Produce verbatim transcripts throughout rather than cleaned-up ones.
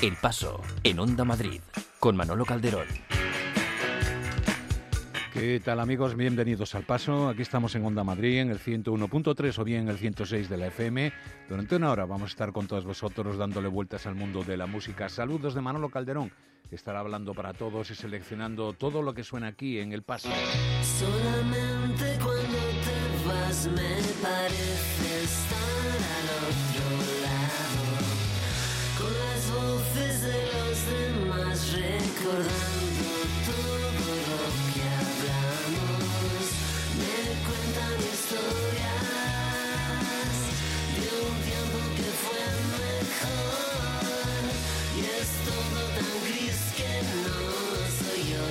El Paso, en Onda Madrid, con Manolo Calderón. ¿Qué tal, amigos? Bienvenidos al Paso. Aquí estamos en Onda Madrid, en el ciento uno punto tres o bien en el ciento seis de la F M. Durante una hora vamos a estar con todos vosotros dándole vueltas al mundo de la música. Saludos de Manolo Calderón, que estará hablando para todos y seleccionando todo lo que suena aquí en El Paso. Solamente cuando te vas me parece estar al otro lado, con las voces de los demás recordando todo lo que hablamos. Me cuentan historias de un tiempo que fue mejor, y es todo tan gris que no soy yo.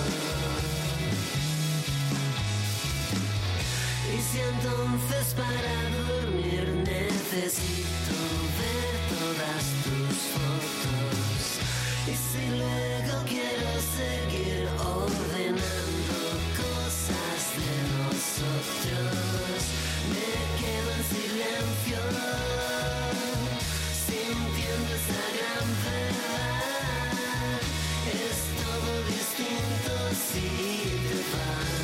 Y si entonces para dormir necesito ver todas tus fotos, y si luego quiero seguir ordenando cosas de nosotros, me quedo en silencio, sintiendo esa gran verdad. Es todo distinto si te vas.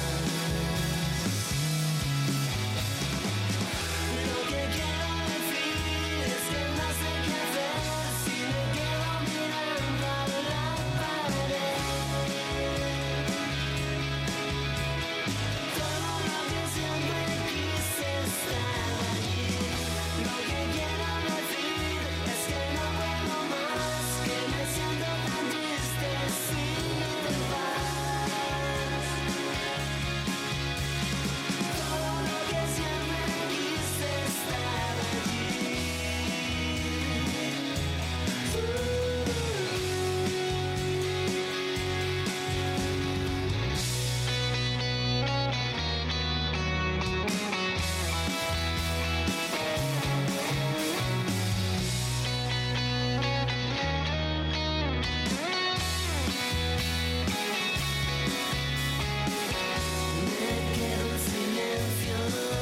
Lo que quiero decir es que no sé qué hacer si me quedo mirando a la pared. Todo lo que siempre quise estar allí. Lo que quiero decir es que no puedo más, que me siento tan triste si te vas. Todo lo que siempre quise estar allí. Me quedo en silencio,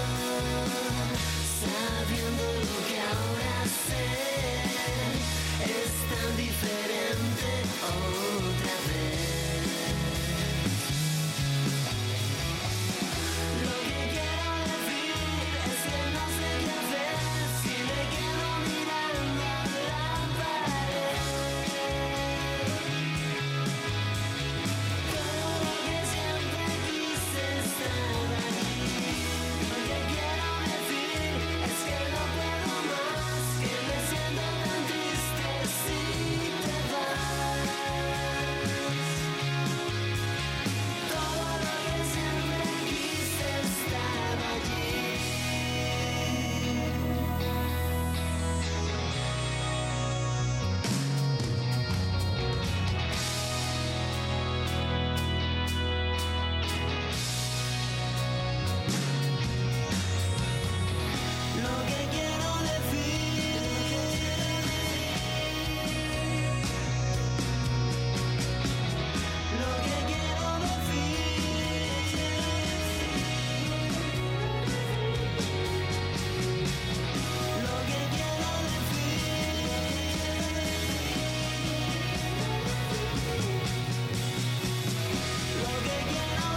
sabiendo lo que ahora sé es tan diferente otra vez. Lo que quiero decir es que no sé qué hacer si me quedo mirando a la pared. Todo lo que siempre quise estar allí. Lo que quiero decir es que no puedo más, que me siento tan triste si te vas. Todo lo que siempre quise estar allí. Lo que quiero decir, lo que quiero decir, lo que quiero decir, lo que quiero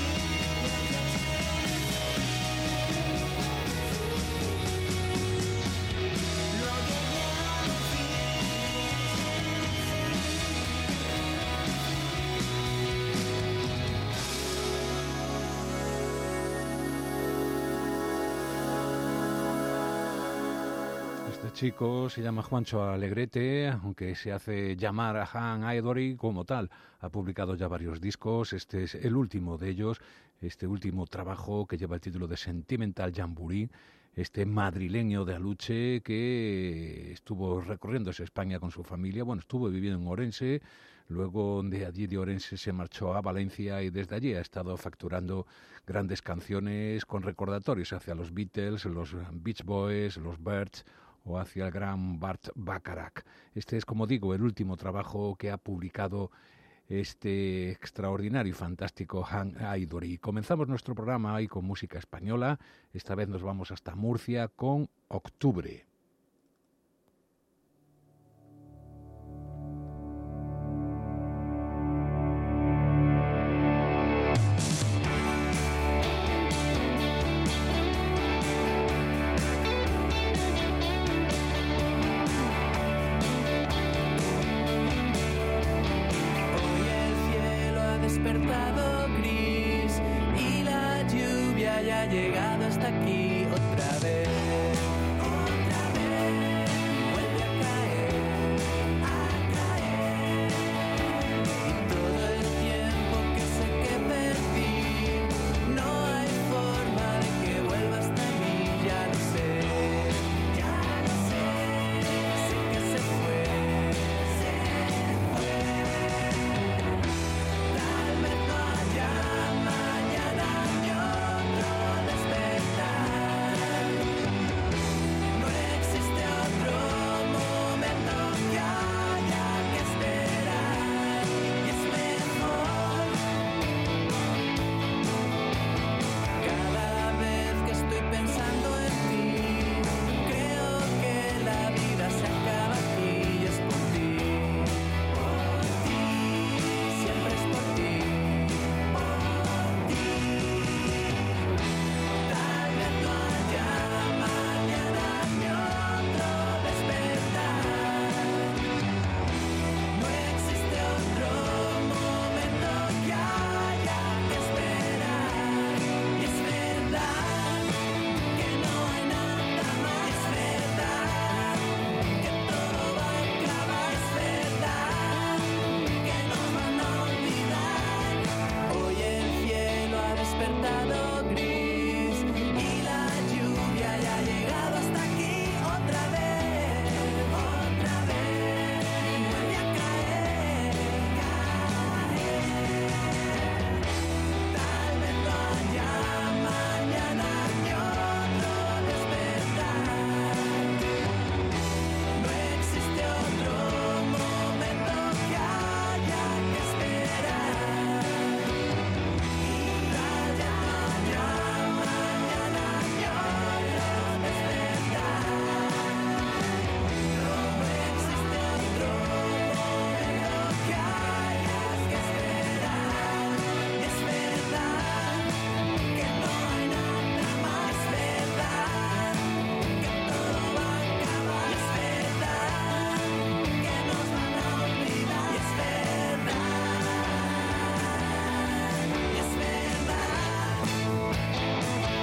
Este chico se llama Juancho Alegrete, aunque se hace llamar a Han Idory como tal. Ha publicado ya varios discos. Este es el último de ellos, este último trabajo que lleva el título de Sentimental Jamboree. Este madrileño de Aluche que estuvo recorriéndose España con su familia. Bueno, estuvo viviendo en Orense, luego de allí de Orense se marchó a Valencia y desde allí ha estado facturando grandes canciones con recordatorios hacia los Beatles, los Beach Boys, los Byrds o hacia el gran Burt Bacharach. Este es, como digo, el último trabajo que ha publicado este extraordinario y fantástico Han Idory. Comenzamos nuestro programa hoy con música española. Esta vez nos vamos hasta Murcia con Octubre. llegado hasta aquí otra vez. Otra vez vuelve a caer, a caer. Y todo el tiempo que sé que perdí, no hay forma de que vuelva hasta mí, ya lo sé, ya lo sé. Sé que se fue, se fue. Tal vez no haya mañana ni otro despertar. No existe otro momento que haya que esperar. Y es mejor. Cada vez que estoy pensando en ti, creo que la vida se acaba aquí y es por ti. Por ti, siempre es por ti. Por ti. Tal vez no haya mañana ni otro despertar. No existe otro momento que haya que esperar. Y es verdad que no hay nada más. Es verdad que todo va a acabar. Es verdad que nos van a olvidar. Hoy el cielo ha despertado gris y la lluvia ya ha llegado hasta aquí otra vez, otra vez. Vuelve a caer, caer. Tal vez no haya mañana ni otro despertar. No existe otro momento que haya que esperar. Tal vez no haya mañana ni otro despertar. No existe otro momento que haya que esperar. Es verdad que no hay nada más. Es verdad que todo va a acabar. Es verdad que nos van a olvidar. Es verdad. Es verdad.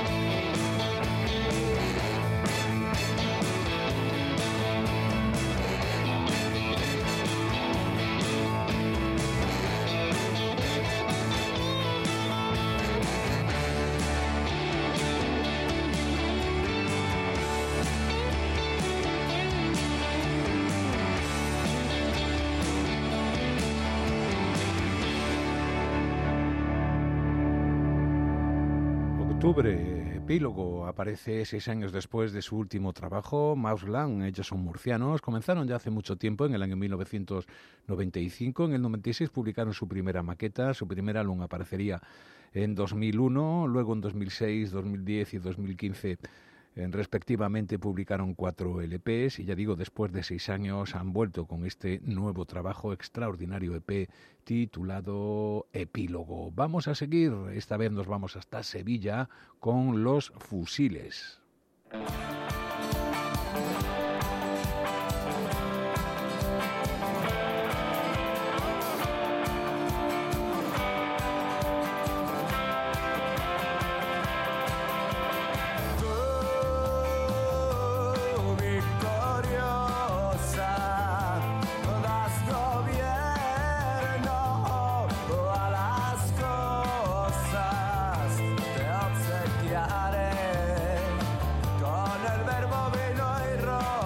Octubre, epílogo, aparece seis años después de su último trabajo, Mausland. Ellos son murcianos, comenzaron ya hace mucho tiempo, en el año mil novecientos noventa y cinco. En el noventa y seis publicaron su primera maqueta, su primer álbum aparecería en dos mil uno, luego en dos mil seis, dos mil diez y dos mil quince eh, respectivamente publicaron cuatro L Pes y ya digo, después de seis años han vuelto con este nuevo trabajo, extraordinario E P titulado Epílogo. Vamos a seguir, esta vez nos vamos hasta Sevilla con Los Fusiles. Con el verbo vino y rojo.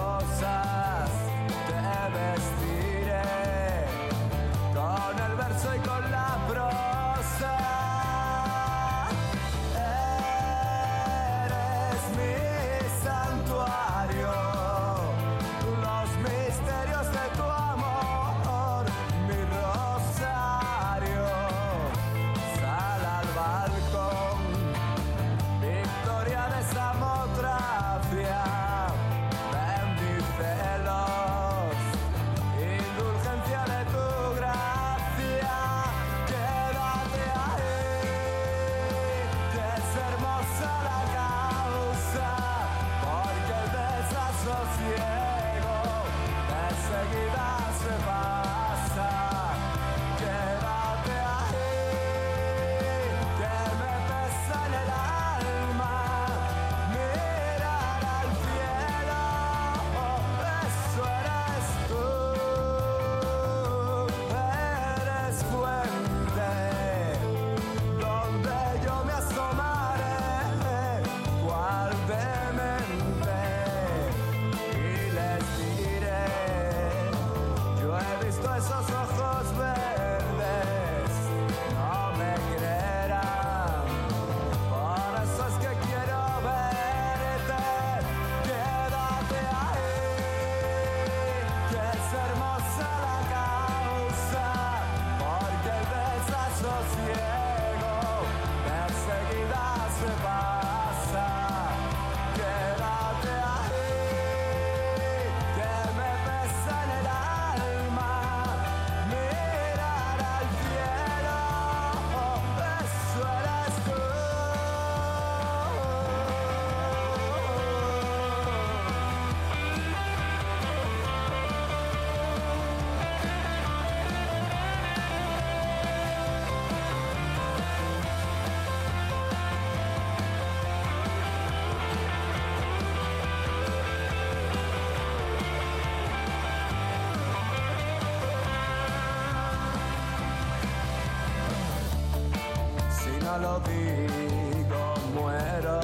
no lo digo, muero.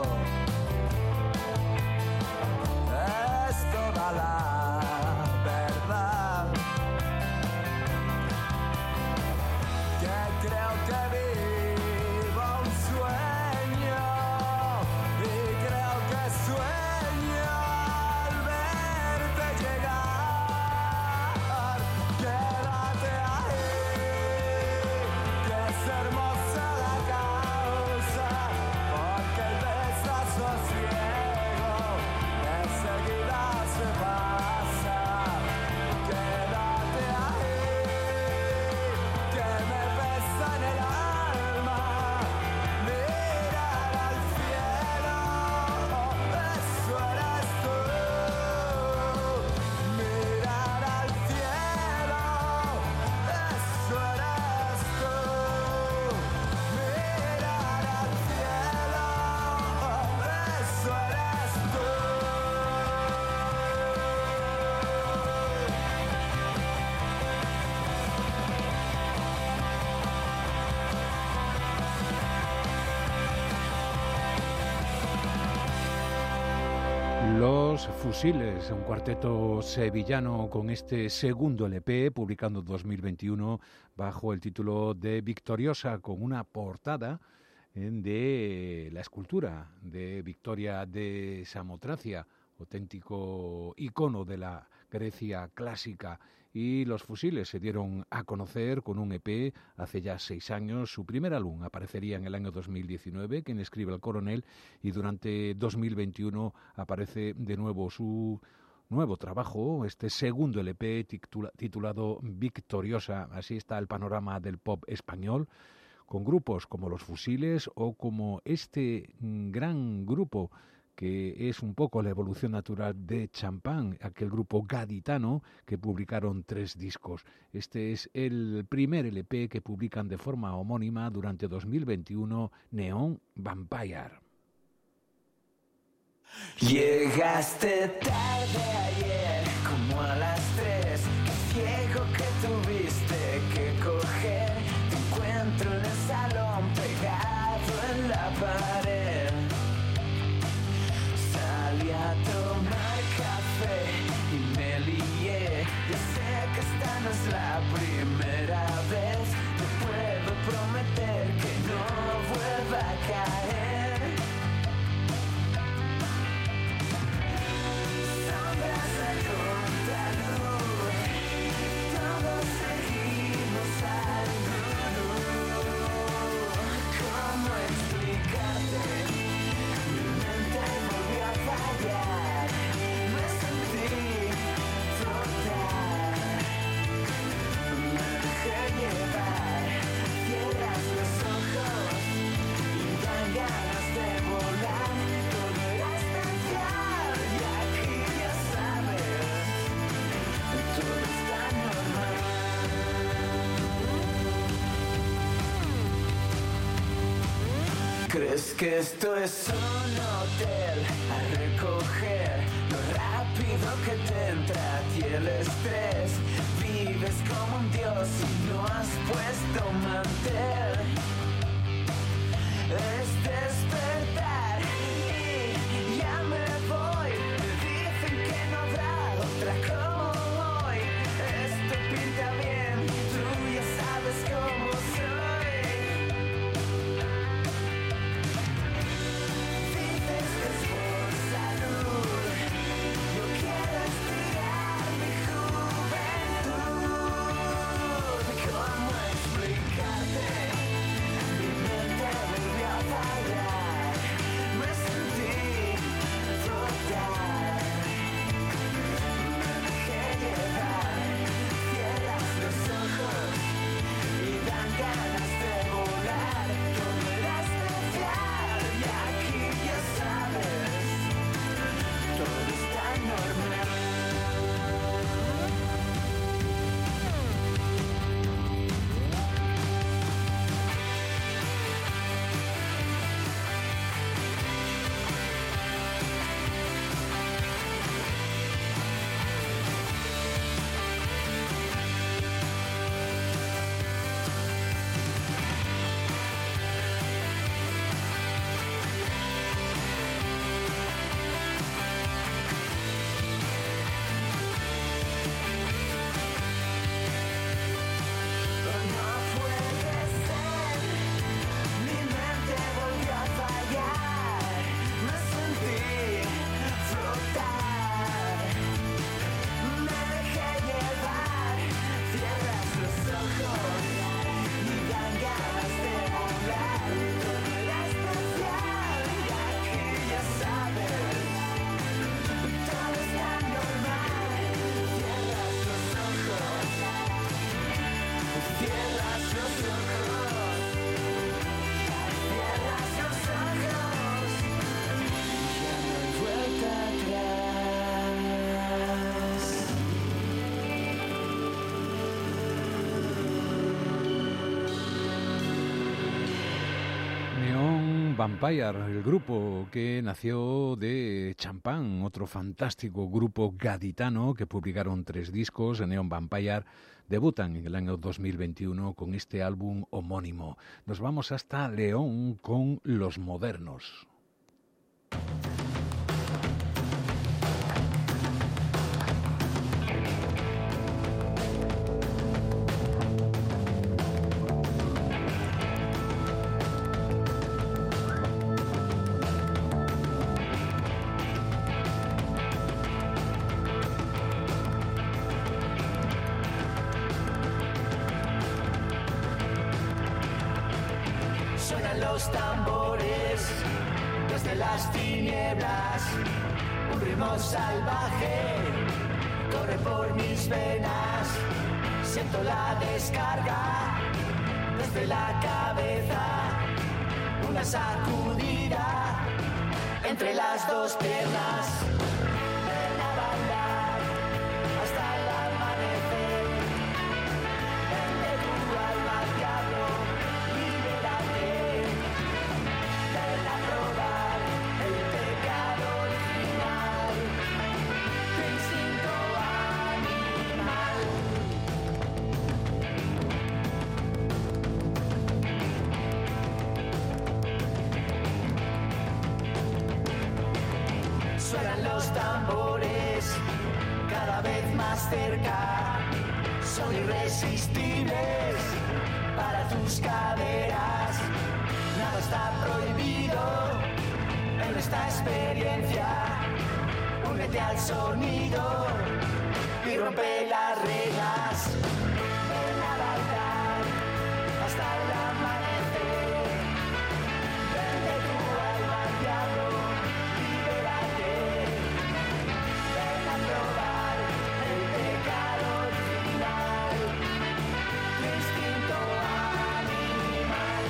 Es toda la verdad que creo que vivo un sueño y creo que sueño al verte llegar. Quédate ahí, que es hermosa la causa, porque el besazo ciego enseguida se pasa. Quédate ahí, que me pesa en el alma mirar al cielo, eso eres tú. Mirar al cielo, eso eres tú. Mirar al cielo, eso eres tú. Los Fusiles, un cuarteto sevillano con este segundo L P publicado en dos mil veintiuno bajo el título de Victoriosa, con una portada eh, de la escultura de Victoria de Samotracia, auténtico icono de la Grecia clásica. Y Los Fusiles se dieron a conocer con un E P hace ya seis años. Su primer álbum aparecería en el año dos mil diecinueve, Quien escribe el coronel, y durante dos mil veintiuno aparece de nuevo su nuevo trabajo, este segundo L P titula- titulado Victoriosa. Así está el panorama del pop español, con grupos como Los Fusiles o como este mm, gran grupo que es un poco la evolución natural de Champán, aquel grupo gaditano que publicaron tres discos. Este es el primer L P que publican de forma homónima durante dos mil veintiuno, Neon Vampire. Llegaste tarde ayer, como a las tres. Qué ciego que tuviste que coger. Te encuentro en el salón pegado en la pared. Salí a tomar café y me lié. Ya sé que esta no es la primera vez. Te puedo prometer que no vuelva a caer. Sombras a contraluz, todos seguimos al gurú. ¿Cómo explicarte? Mi mente volvió a fallar, me sentí flotar. Me dejé llevar, cierras los ojos y dan ganas de volar. Todo era especial y aquí ya sabes, todo está normal. ¿Crees que esto es un hotel a recoger lo rápido que te entra a ti el estrés? Vives como un dios y no has puesto mantel. Es despertar y ya me voy. Me dicen que no habrá otra como hoy. Esto pinta bien, tú ya sabes cómo soy. Dices que es por salud. Yo quiero estirar mi juventud. ¿Cómo explicarte? Neon Vampire, el grupo que nació de Champán, otro fantástico grupo gaditano que publicaron tres discos. Neon Vampire debutan en el año dos mil veintiuno con este álbum homónimo. Nos vamos hasta León con Los Modernos. Suenan los tambores desde las tinieblas, un ritmo salvaje corre por mis venas, siento la descarga desde la cabeza, una sacudida entre las dos piernas, ven a bailar hasta el amanecer, vende tu alma al diablo, libérate, ven a probar el pecado original, tu instinto animal. Suenan los tambores cada vez más cerca, son irresistibles para tus caderas. Nada está prohibido en nuestra experiencia. Únete al sonido y rompe las reglas. Ven a bailar hasta el amanecer. Vende tu alma al diablo, libérate. Ven a probar el pecado original, tu instinto animal.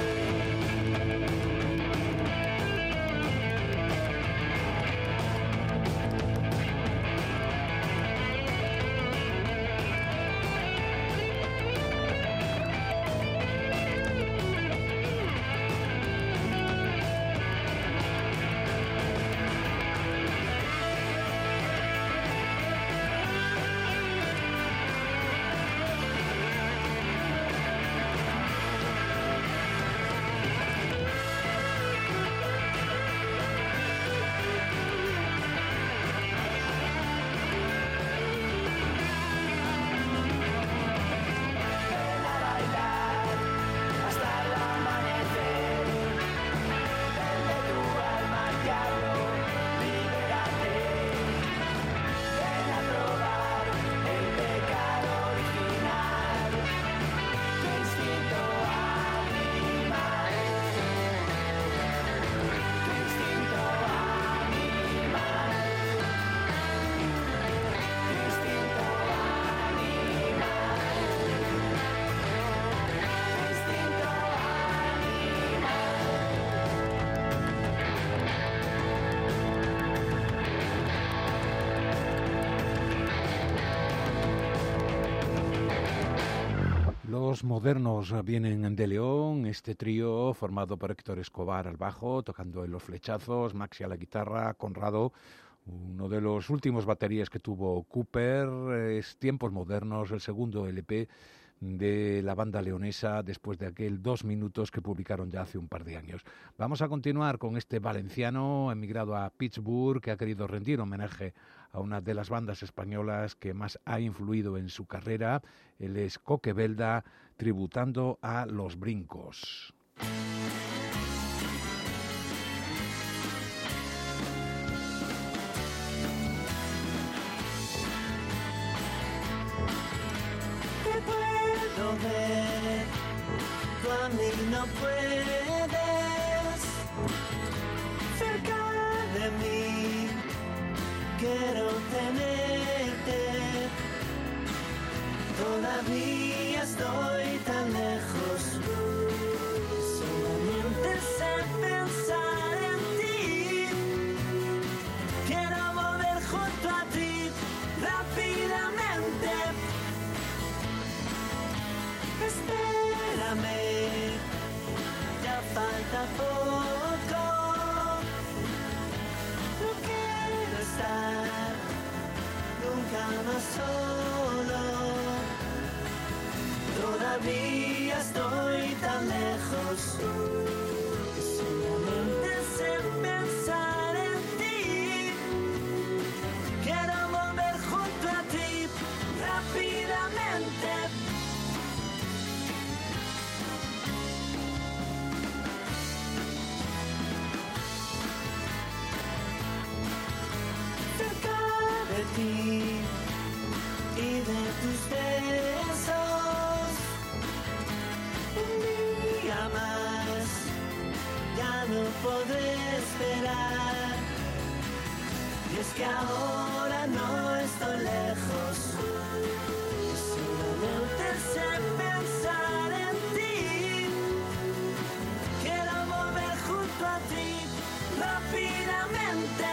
Ven a bailar hasta el amanecer. Vende tu alma al diablo, libérate. Ven a probar el pecado original, tu instinto animal. Tu instinto animal. Tu instinto animal. Instinto Los Modernos vienen de León, este trío formado por Héctor Escobar al bajo, tocando en los flechazos, Maxi a la guitarra, Conrado, uno de los últimos baterías que tuvo Cooper, es Tiempos Modernos, el segundo L P de la banda leonesa después de aquel dos minutos que publicaron ya hace un par de años. Vamos a continuar con este valenciano emigrado a Pittsburgh que ha querido rendir homenaje a una de las bandas españolas que más ha influido en su carrera. Él es Coque Belda, tributando a Los Brincos. Te puedo ver, tú a mí no puedes. Cerca de mí, quiero tenerte. Todavía estoy tan lejos. Solamente sé pensar en ti. Quiero volver junto a ti rápidamente. Espérame, ya falta poco. llamas solo. Todavía estoy tan lejos que solamente sé pensar en ti. Quiero volver junto a ti rápidamente. Cerca de ti y de tus besos. Un día más, ya no podré esperar. Y es que ahora no estoy lejos, solamente sé pensar en ti. Quiero volver junto a ti rápidamente.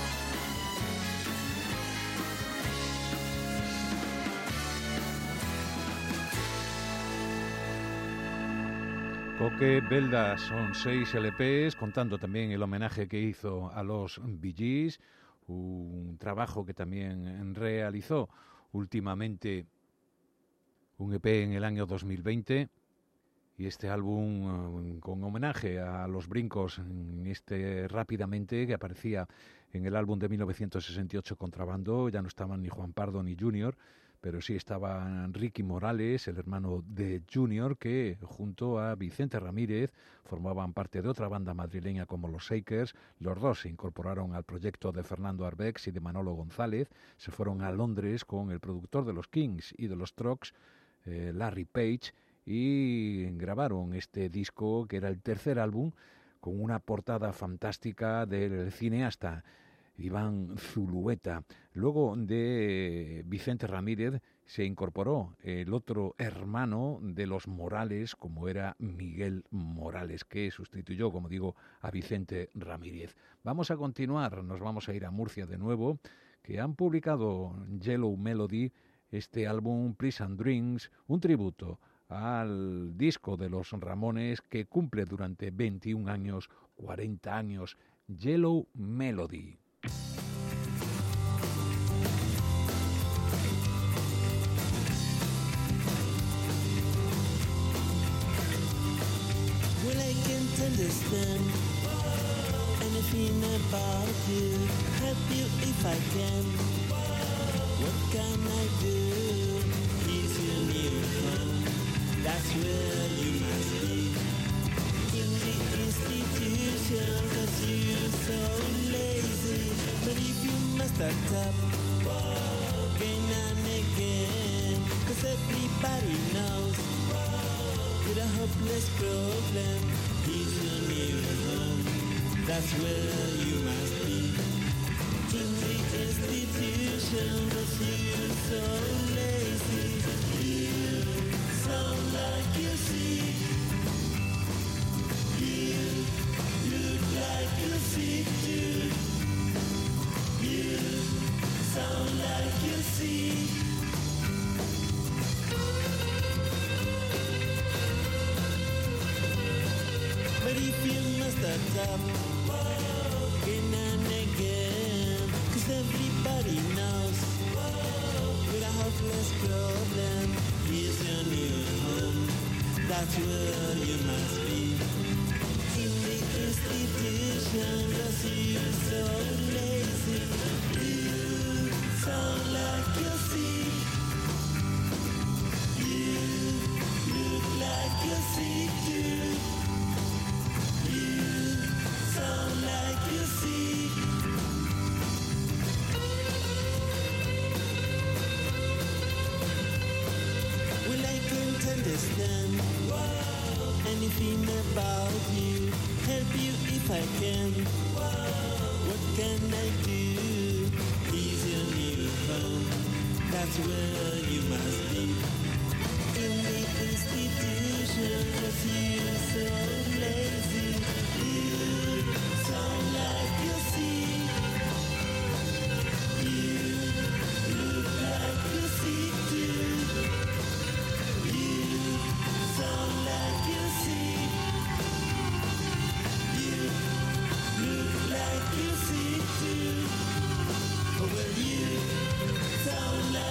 Coque Belda son seis L Pes, contando también el homenaje que hizo a los Bee Gees, un trabajo que también realizó últimamente un E P en el año dos mil veinte y este álbum eh, con homenaje a los Brincos, en este Rápidamente, que aparecía en el álbum de mil novecientos sesenta y ocho Contrabando. Ya no estaban ni Juan Pardo ni Junior, pero sí estaban Ricky Morales, el hermano de Junior, que junto a Vicente Ramírez formaban parte de otra banda madrileña como los Shakers. Los dos se incorporaron al proyecto de Fernando Arbex y de Manolo González. Se fueron a Londres con el productor de los Kings y de los Trucks, eh, Larry Page, y grabaron este disco, que era el tercer álbum, con una portada fantástica del cineasta Iván Zulueta. Luego de Vicente Ramírez se incorporó el otro hermano de los Morales, como era Miguel Morales, que sustituyó, como digo, a Vicente Ramírez. Vamos a continuar, nos vamos a ir a Murcia de nuevo, que han publicado Yellow Melody, este álbum Please and Drinks, un tributo al disco de los Ramones, que cumple durante veintiún años, cuarenta años, Yellow Melody. Well, I can't understand anything about you. Help you if I can. What can I do? Is your new home? That's where you must be. In the institution, cause you're so lazy. But if you must act up, again and again, cause everybody knows with a hopeless problem, he's your new home. That's where you must be. In the institution, cause you're so lazy. You sound like you see. You look like you see too. You sound like you see. But if you must stop again and again, cause everybody knows with a hopeless problem, here's your new home. That's where you must be. In the institution, cause you're so lazy. You sound like you see. You look like you see too. Sound like you see. Well, I can't understand anything about you. Help you if I can. What can I do? Is your new home? That's where you must be. In the institution, cause you're so lazy. You sound like you see. You look like you see too. You sound like you see. You look like you see too. Well, you sound like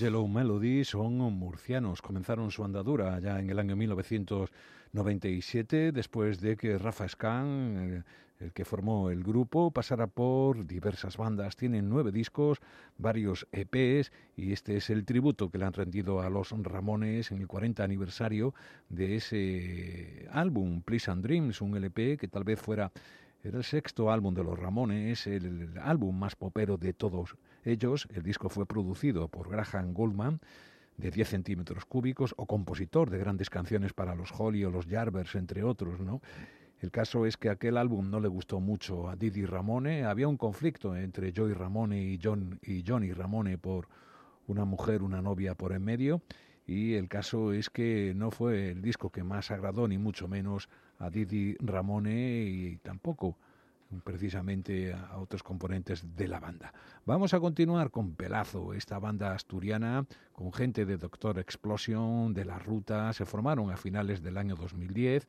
Yellow Melody son murcianos. Comenzaron su andadura ya en el año mil novecientos noventa y siete, después de que Rafa Scan, el que formó el grupo, pasara por diversas bandas. Tienen nueve discos, varios E Pes, y este es el tributo que le han rendido a los Ramones en el cuarenta aniversario de ese álbum, Please and Dreams, un L P que tal vez fuera... Era el sexto álbum de los Ramones, el, el álbum más popero de todos ellos. El disco fue producido por Graham Gouldman, de diez centímetros cúbicos, o compositor de grandes canciones para los Holly o los Yardbirds, entre otros, ¿no? El caso es que aquel álbum no le gustó mucho a Didi Ramone. Había un conflicto entre Joey Ramone y, John, y Johnny Ramone por una mujer, una novia por en medio. Y el caso es que no fue el disco que más agradó, ni mucho menos a Didi Ramone y tampoco precisamente a otros componentes de la banda. Vamos a continuar con Pelazo, esta banda asturiana con gente de Doctor Explosion, de La Ruta. Se formaron a finales del año dos mil diez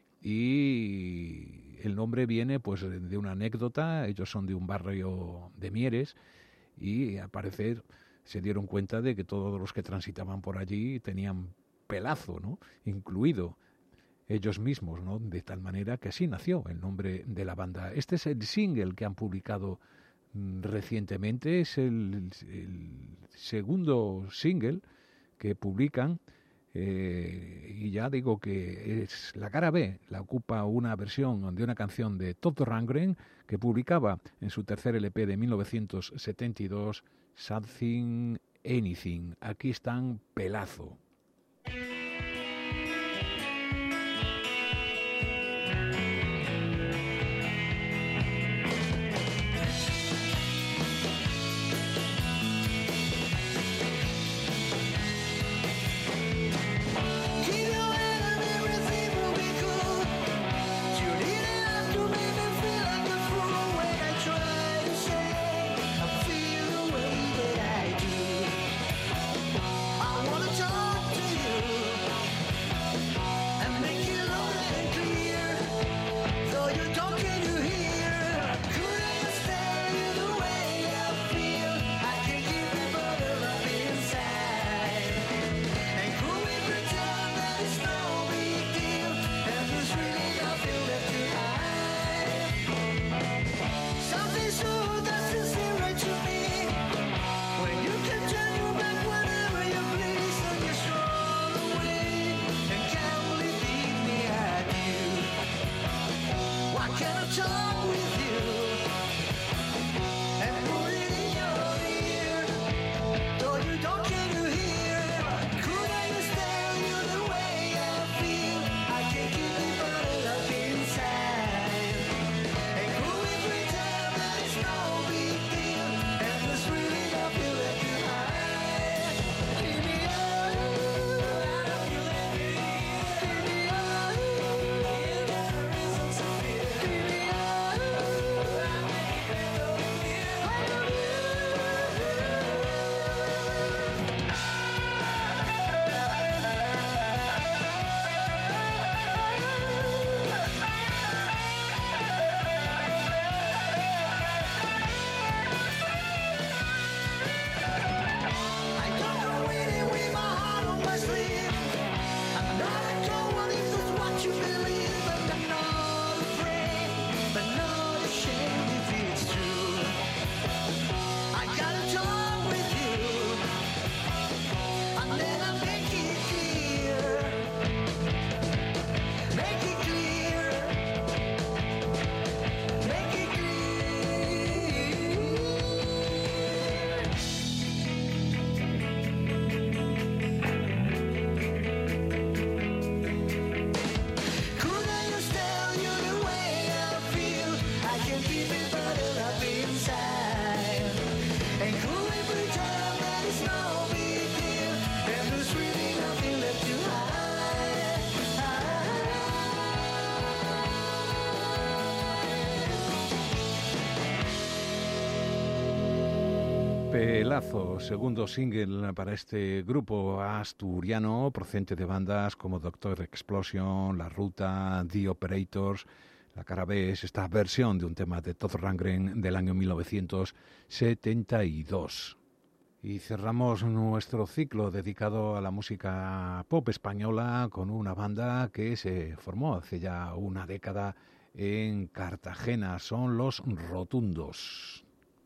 y el nombre viene pues de una anécdota. Ellos son de un barrio de Mieres y al parecer se dieron cuenta de que todos los que transitaban por allí tenían pelazo, ¿no?, incluido ellos mismos, ¿no?, de tal manera que así nació el nombre de la banda. Este es el single que han publicado mm, recientemente, es el, el segundo single que publican, eh, y ya digo que es la cara B, la ocupa una versión de una canción de Todd Rundgren que publicaba en su tercer L P de mil novecientos setenta y dos, Something Anything. Aquí están Pelazo. Pelazo, segundo single para este grupo asturiano procedente de bandas como Doctor Explosion, La Ruta, The Operators. La cara B es esta versión de un tema de Todd Rundgren del año mil novecientos setenta y dos. Y cerramos nuestro ciclo dedicado a la música pop española con una banda que se formó hace ya una década en Cartagena. Son Los Rotundos.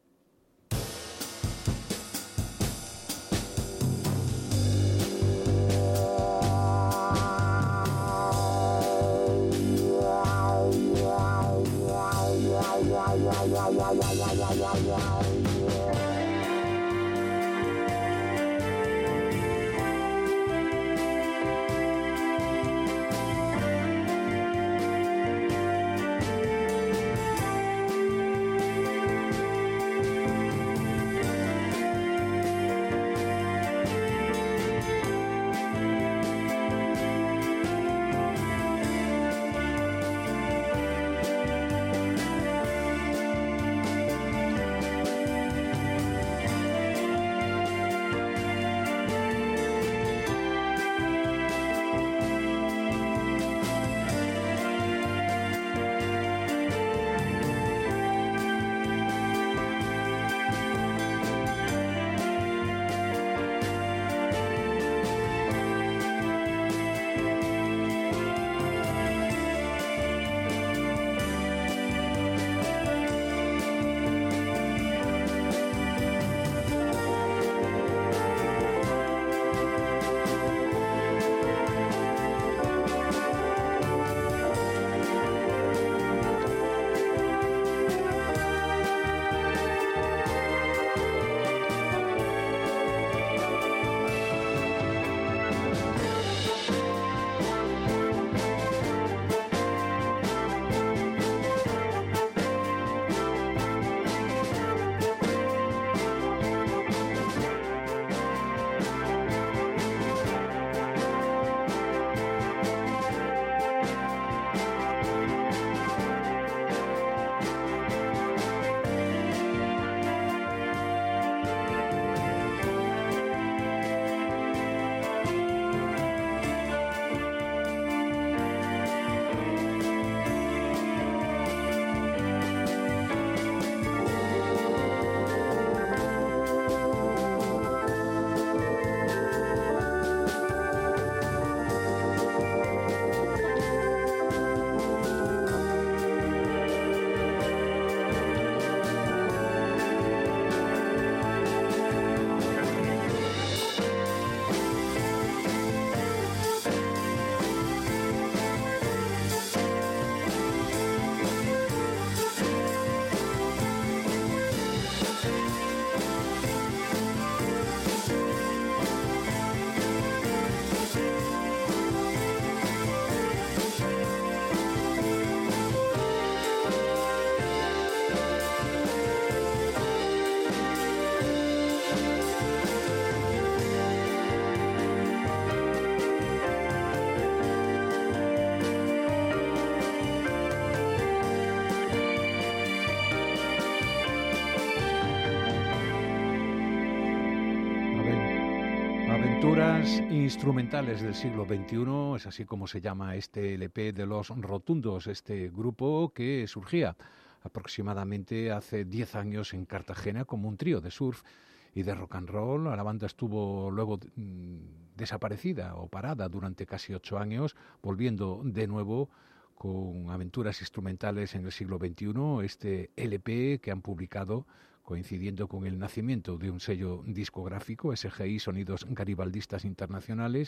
Aventuras instrumentales del siglo veintiuno, es así como se llama este L P de Los Rotundos, este grupo que surgía aproximadamente hace diez años en Cartagena como un trío de surf y de rock and roll. La banda estuvo luego mmm, desaparecida o parada durante casi ocho años, volviendo de nuevo con aventuras instrumentales en el siglo veintiuno, este L P que han publicado coincidiendo con el nacimiento de un sello discográfico, S G I Sonidos Garibaldistas Internacionales,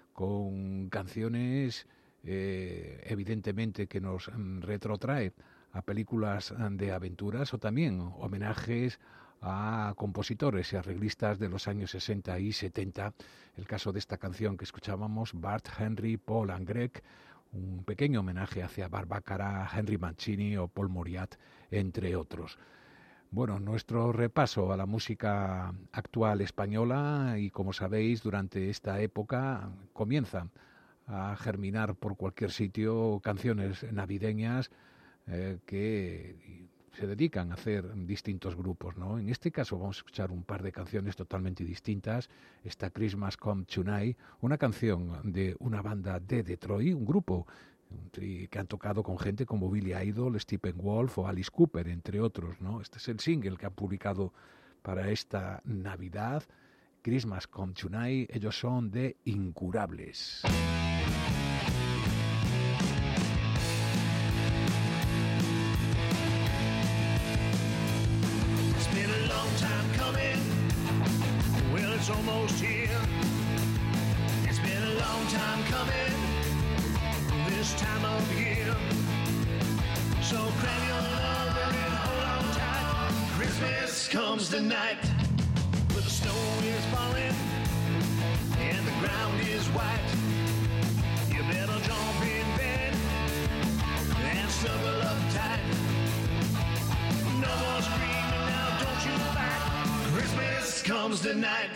con canciones eh, evidentemente que nos retrotrae a películas de aventuras o también homenajes a compositores y arreglistas de los años sesenta y setenta. El caso de esta canción que escuchábamos, Bart Henry, Paul and Greg, un pequeño homenaje hacia Barbácara, Henry Mancini o Paul Mauriat, entre otros. Bueno, nuestro repaso a la música actual española y, como sabéis, durante esta época comienza a germinar por cualquier sitio canciones navideñas eh, que se dedican a hacer distintos grupos, ¿no? En este caso vamos a escuchar un par de canciones totalmente distintas. Esta Christmas Come Tonight, una canción de una banda de Detroit, un grupo que han tocado con gente como Billy Idol, Steppenwolf o Alice Cooper, entre otros, ¿no? Este es el single que han publicado para esta Navidad. Christmas Come Tonight, ellos son de Incurables. It's been a long time coming. Well, it's almost here. It's been a long time coming. This time of year. So cram your lover and hold on tight. Christmas comes tonight. Where the snow is falling and the ground is white. You better jump in bed and snuggle up tight. No more screaming now, don't you fight. Christmas comes tonight.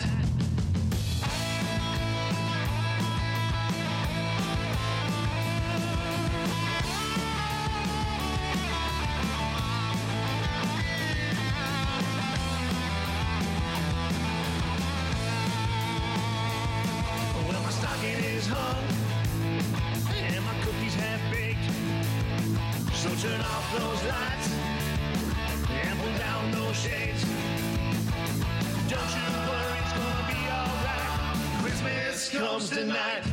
Turn off those lights and pull down those shades. Don't you worry, it's gonna be alright. Christmas comes tonight.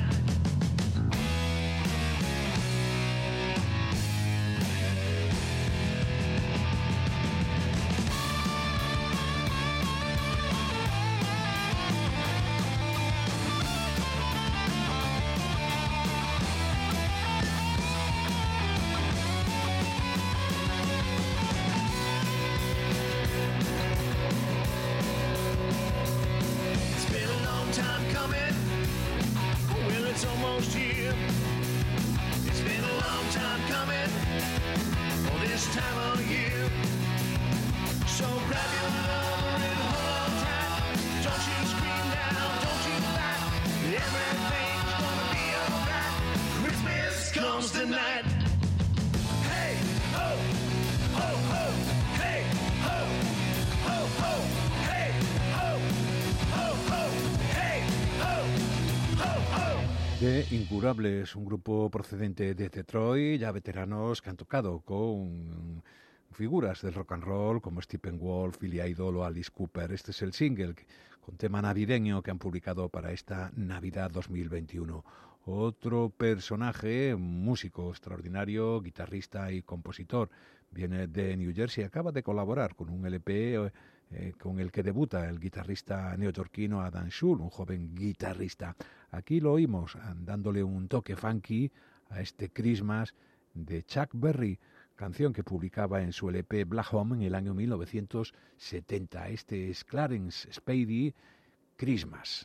De Incurables, un grupo procedente de Detroit, ya veteranos que han tocado con figuras del rock and roll como Stephen Wolf, Billy Idol o Alice Cooper. Este es el single con tema navideño que han publicado para esta Navidad dos mil veintiuno. Otro personaje, músico extraordinario, guitarrista y compositor, viene de New Jersey, acaba de colaborar con un L P eh, con el que debuta el guitarrista neoyorquino Adam Schul, un joven guitarrista. Aquí lo oímos dándole un toque funky a este Christmas de Chuck Berry, canción que publicaba en su L P Black Home en el año mil novecientos setenta. Este es Clarence Spady, Christmas.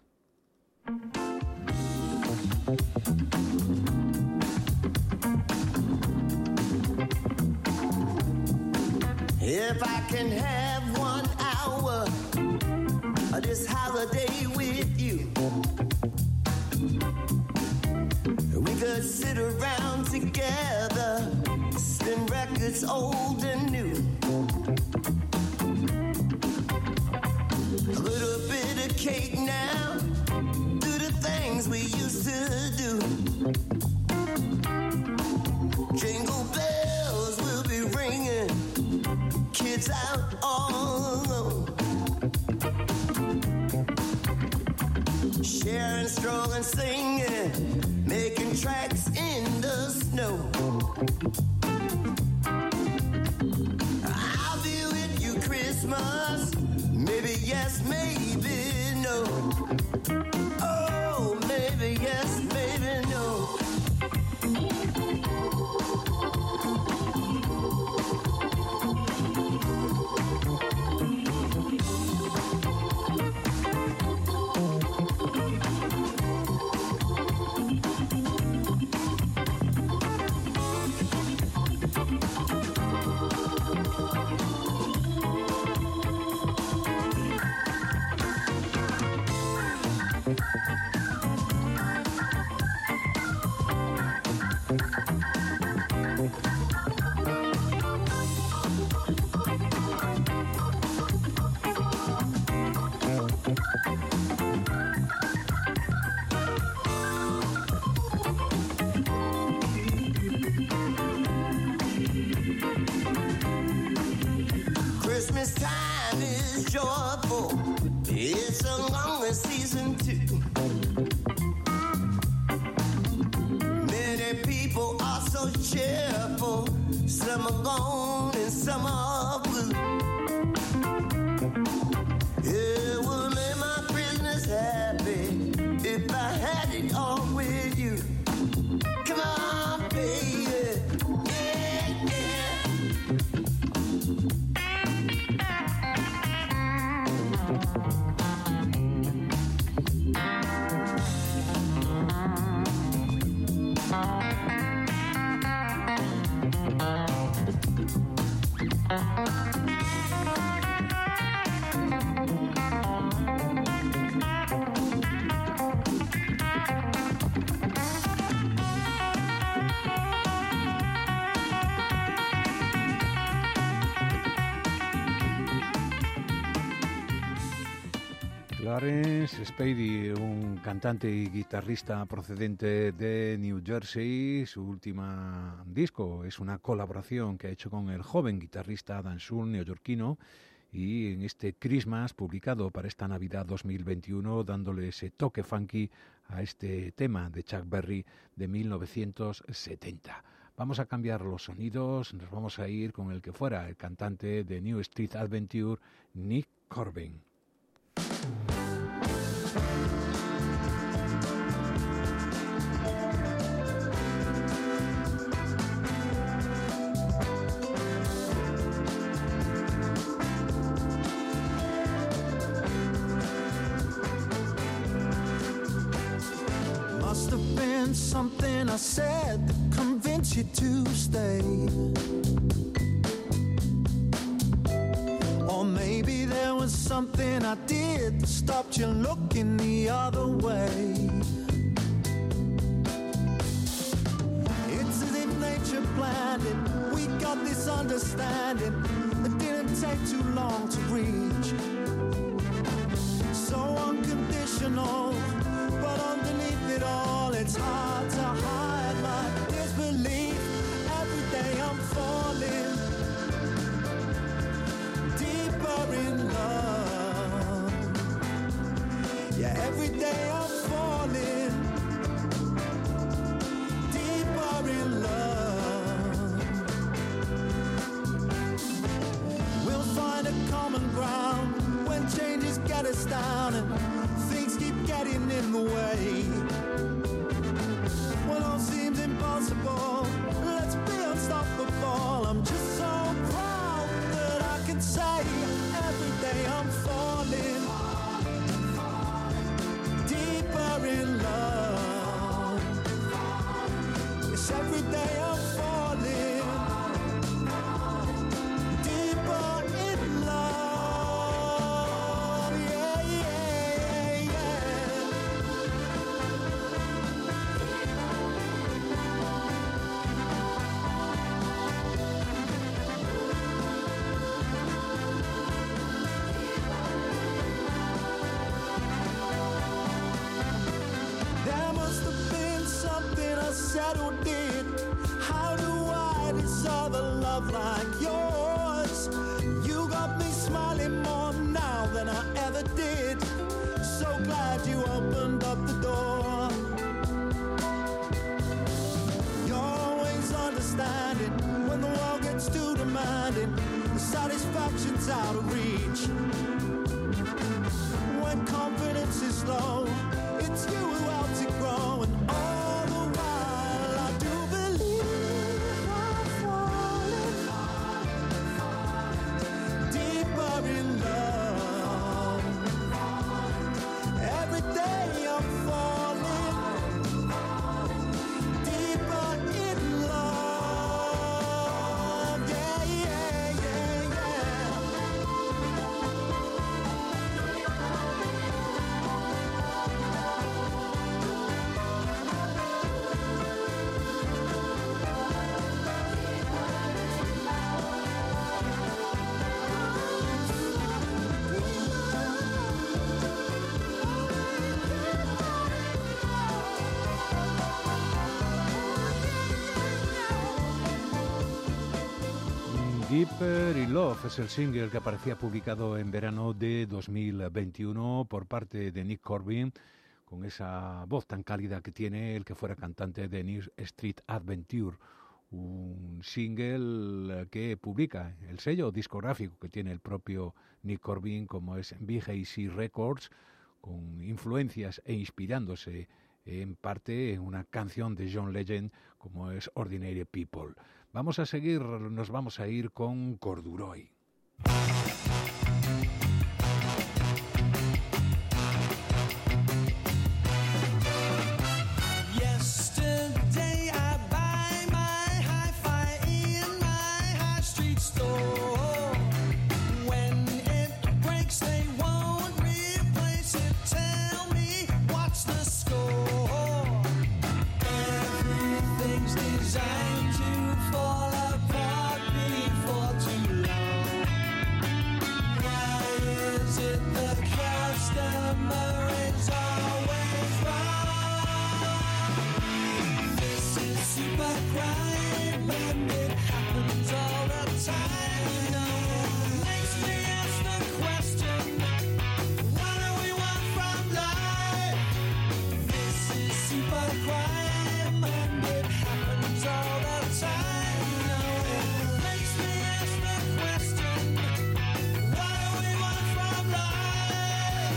If I can have one hour of this holiday with you, we could sit around together, spin records old and new. A little bit of cake now, do the things we used to do. Jingle bells will be ringing, kids out all alone, sharing, strolling, singing, making tracks in the snow. I'll be with you Christmas, maybe yes, maybe no. Oh, maybe yes, maybe no. cheerful, some are gone and some are blue. It would make my prisoners happy if I had it all with you. Come on, baby, yeah, yeah. Clarence Spady, un cantante y guitarrista procedente de New Jersey. Su última disco es una colaboración que ha hecho con el joven guitarrista Dan Schul, neoyorquino, y en este Christmas, publicado para esta Navidad dos mil veintiuno, dándole ese toque funky a este tema de Chuck Berry de mil novecientos setenta. Vamos a cambiar los sonidos, nos vamos a ir con el que fuera el cantante de New Street Adventure, Nick Corbin. Must have been something I said that convinced you to stay. Or maybe there was something I did that stopped you looking the other way. It's as if nature planned it. We got this understanding that didn't take too long to reach. So unconditional, but underneath it all, it's hard to hide my disbelief. Every day I'm falling deeper in love. Yeah, every day I'm falling deeper in love. We'll find a common ground when changes get us down and things keep getting in the way. When all seems impossible, let's be unstoppable. I'm just so proud that I can say every day I'm falling deeper in love. Yes, every day I'm falling deeper in love. Yeah, yeah, yeah. There must have been something I said or did. How do I deserve a love like yours? You got me smiling more now than I ever did. So glad you opened up the door. You're always understanding when the world gets too demanding. The satisfaction's out of reach. When confidence is low, it's you who helps it grow. And all the while I do believe I'm falling deeper in love. Every day I'm falling deeper in love. Yeah, yeah, yeah, yeah. Deeper in Love es el single que aparecía publicado en verano de dos mil veintiuno por parte de Nick Corbin, con esa voz tan cálida que tiene el que fuera cantante de New Street Adventure, un single que publica el sello discográfico que tiene el propio Nick Corbin, como es B J C Records, con influencias e inspirándose en parte en una canción de John Legend como es Ordinary People. Vamos a seguir, nos vamos a ir con Corduroy. Yesterday I buy my hi-fi in my high street store. When it breaks they won't replace it. Tell me what's the score? Everything's designed to fall apart before too long. Why is it the customer is always wrong? This is super crime and it happens all the time. Makes me ask the question, what do we want from life? This is super crime and it happens all the time. Makes me ask the question, what do we want from life?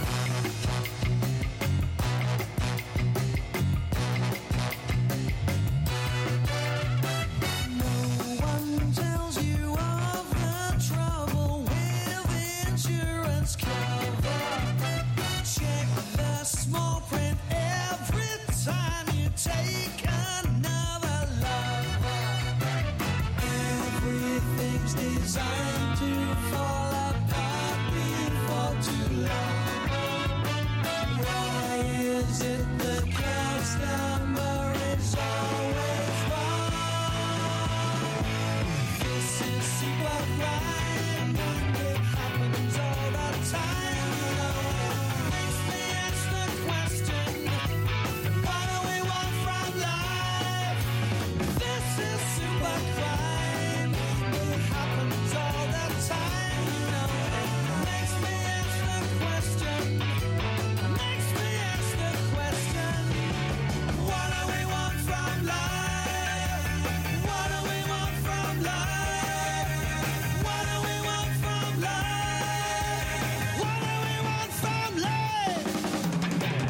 No one tells you of the trouble with insurance cover. Check the small print every time you take another lover. Everything's designed to fall apart before too long. Why is it the customer is always wrong? This is super crime and it happens all the time. Makes me ask the question, what do we want from life? This is super crime and it happens all the time. Makes me ask the question, makes me ask the question, what do we want from life? What do we want from life? What do we want from life? What do we want from life?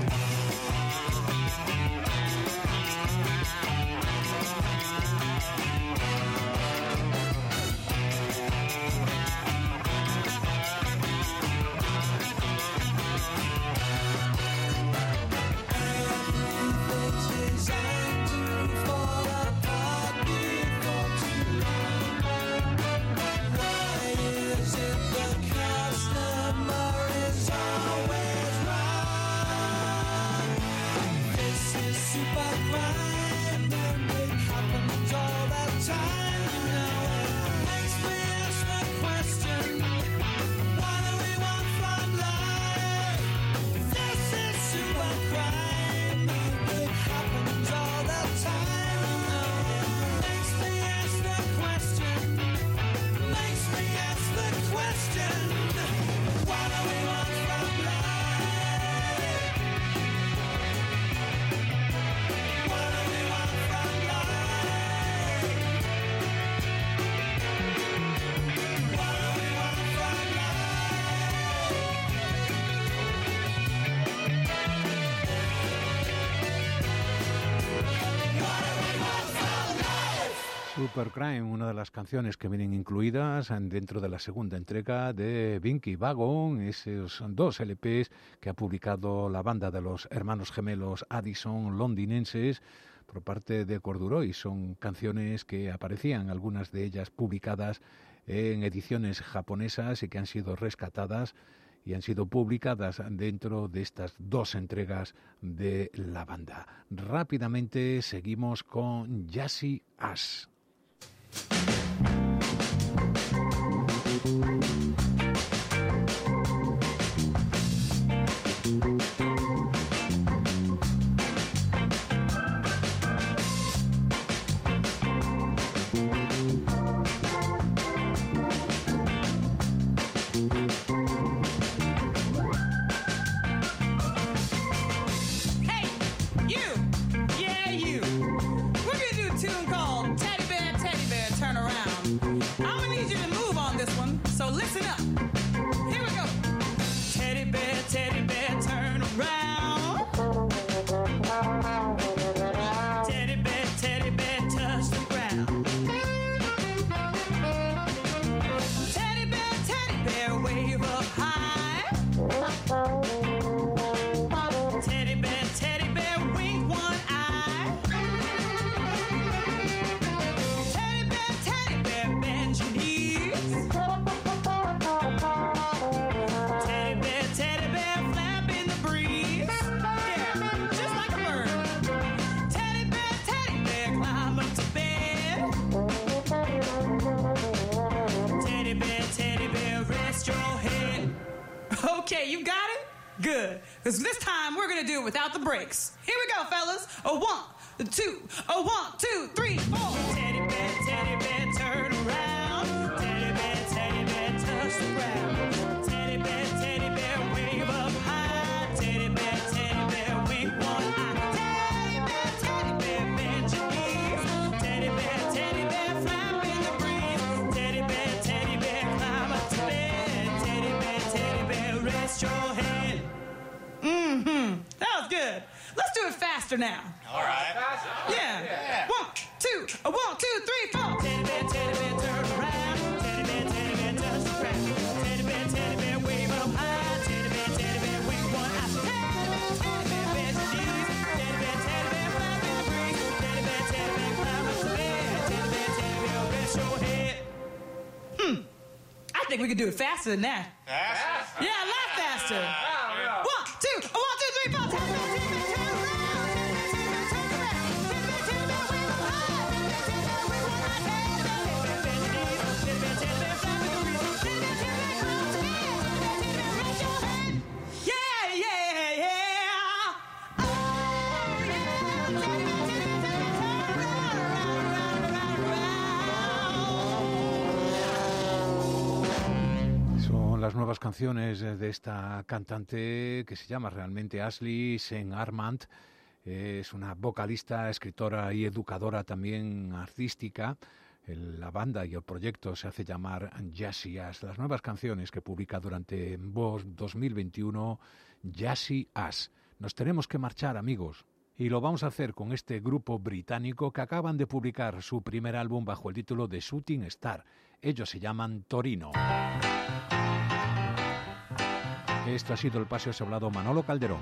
Everything's designed to fall apart before too long. Why is it the customer is always wrong? This is super crime and it happens all the time. Makes me ask the question, what do we want from life? This is super crime and it happens all the time. Makes me ask the question, makes me ask the question, what do we want from life? What do we want from life? What do we want from Supercrime, una de las canciones que vienen incluidas dentro de la segunda entrega de Binky Wagon, esos dos L Pes que ha publicado la banda de los hermanos gemelos Addison londinenses por parte de Corduroy. Son canciones que aparecían, algunas de ellas publicadas en ediciones japonesas y que han sido rescatadas y han sido publicadas dentro de estas dos entregas de la banda. Rápidamente seguimos con Jazzy Ash. Hey, you! Yeah, you! We're gonna do a tune called Teddy Good. Because this time we're going to do it without the breaks. Here we go, fellas. A one, a two, a one, two, three, four. Teddy bear, teddy bear, turn around. Teddy bear, teddy bear, touch the ground. Teddy bear, teddy bear, wave up high. Teddy bear, teddy bear, wink one eye. Teddy bear, teddy bear, bend your knees. Teddy bear, teddy bear, flap in the breeze. Teddy bear, teddy bear, climb up to bed. Teddy bear, teddy bear, rest your head. Mm-hmm. That was good. Let's do it faster now. All right. Yeah. yeah. One, two, a one, two, three, four. Teddy bear, teddy bear, turn around. Teddy bear, teddy bear, touch the ground. Teddy bear, teddy bear, wave up high. Teddy bear, teddy bear, wink one eye. Teddy bear, bend your knees. Teddy bear, teddy bear, flap in the breeze. Teddy bear, teddy bear, climb up the bed. Teddy bear, teddy bear, rest your head. Hmm. I think we could do it faster than that. Faster? Yeah, a lot faster. One, two, a one, two, three, four. Teddy bear, teddy bear, turn around. Teddy bear, teddy bear, turn around. Teddy bear, teddy bear, wave up high. Teddy bear, wave one eye. Teddy bear, bend your knees. Teddy bear, teddy bear, flap in the breeze. Teddy bear, teddy bear, climb up the bed. Teddy bear, teddy bear, raise your head. Yeah, yeah, yeah. Oh, yeah. Teddy bear, teddy bear, turn around, around, around, around. Son las nuevas canciones de esta cantante que se llama realmente Ashley Saint Armand. Es una vocalista, escritora y educadora también artística. El- La banda y el proyecto se hace llamar Jazzy As. Las nuevas canciones que publica durante dos mil veintiuno, Jazzy As. Nos tenemos que marchar, amigos. Y lo vamos a hacer con este grupo británico que acaban de publicar su primer álbum bajo el título de Shooting Star. Ellos se llaman Torino. Esto ha sido el Paseo Hablado Manolo Calderón.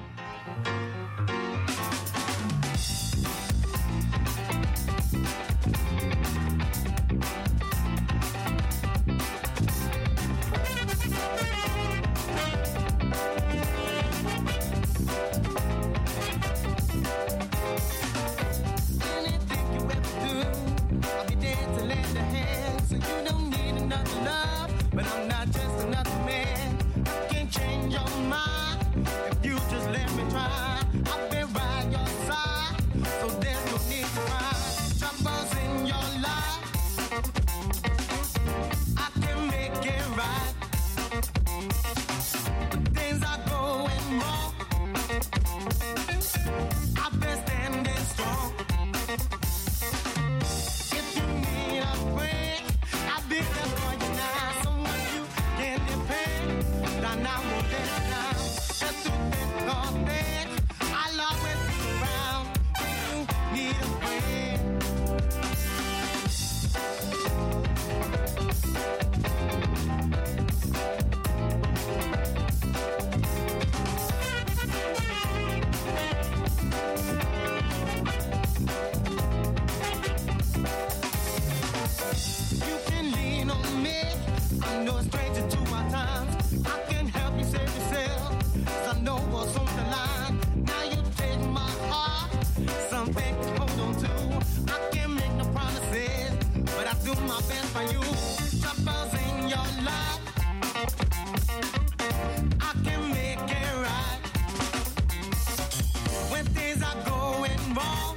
Anything you ever do, I'll be there to lend a hand. So you don't need another love, but I'm not just another man. I can't change your mind if you just let me try. I've been by your side, so there's no need to cry. Troubles in your life, I can make it right. But things are going wrong. I've been standing strong. If you need a friend, I'll be there for you now. Someone you can depend on. I won't let you down. Just to think of that, I'll always be around when you need a friend. You can lean on me. I'm no stranger to our times. I can help you save yourself. 'Cause I know what's on the line. Now you take my heart. Something to hold on to. I can't make no promises, but I do my best for you. Troubles in your life, I can make it right. When things are going wrong,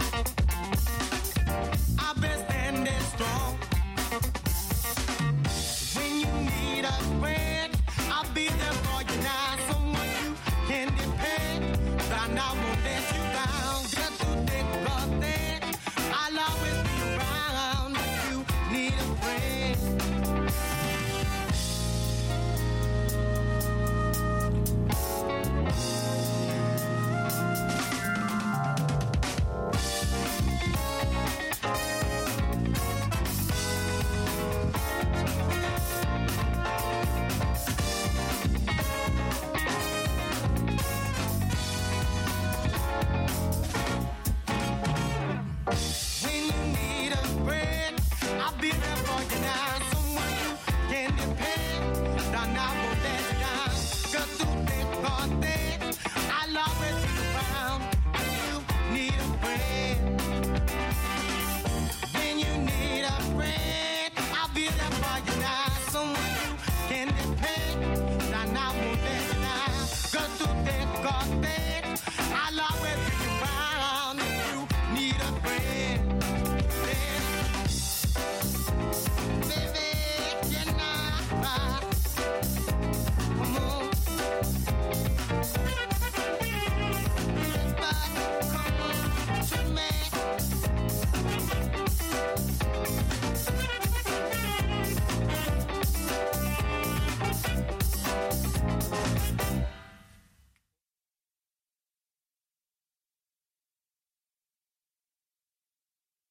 I've been standing strong. When you need a friend, I'll be there for you now. Someone you can depend, but I won't let you down. Just to think of that, I'll always be around if you need a friend. When you need a friend, I'll be there for you now.